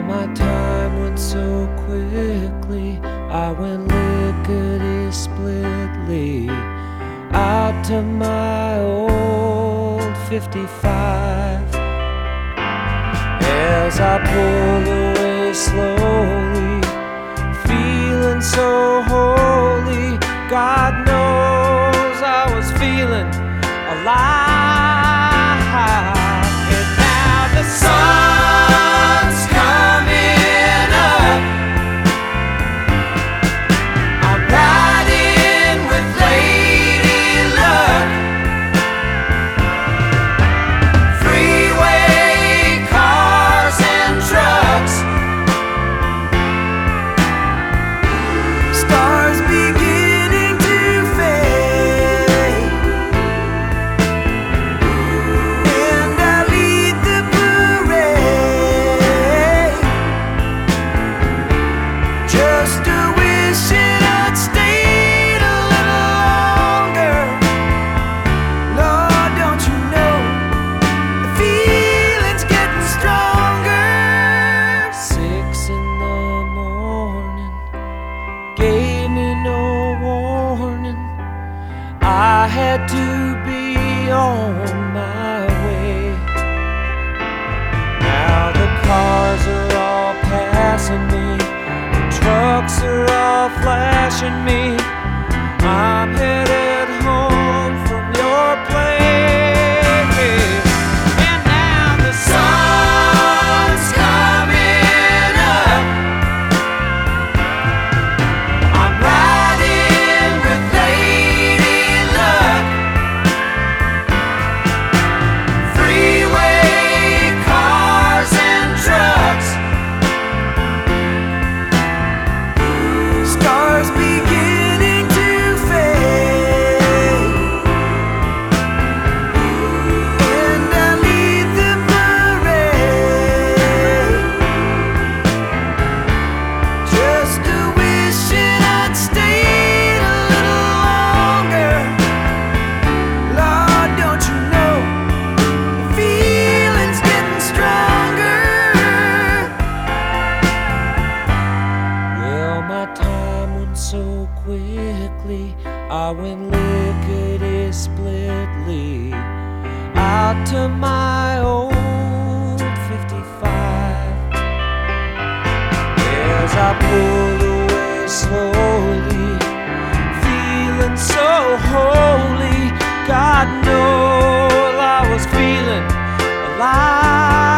my time went so quickly. I went lickety-splitly out to my old 55. As I pulled away slowly, feeling so holy, God knows I was feeling alive. And now the sun's coming up, I'm riding with Lady Luck. Freeway cars and trucks, stars beginning to fade, and I lead the parade, just a wishing I'd stayed a little longer. Lord, don't you know the feeling's getting stronger? 6 in the morning gave me no warning. I had to be on my way. Now the cars are all passing me, the trucks are all flashing me. I'm headed home from your place. And now the sun's coming up, I'm riding with Lady Luck. Freeway cars and trucks, stars beginning to fade, and I lead the parade, just a wishing I'd stayed a little longer. Lord, don't you know the feeling's getting stronger? Well, my time went so quickly, I went lickety-splitly out to my old 55. As I pulled away slowly, feeling so holy, God knows I was feeling alive.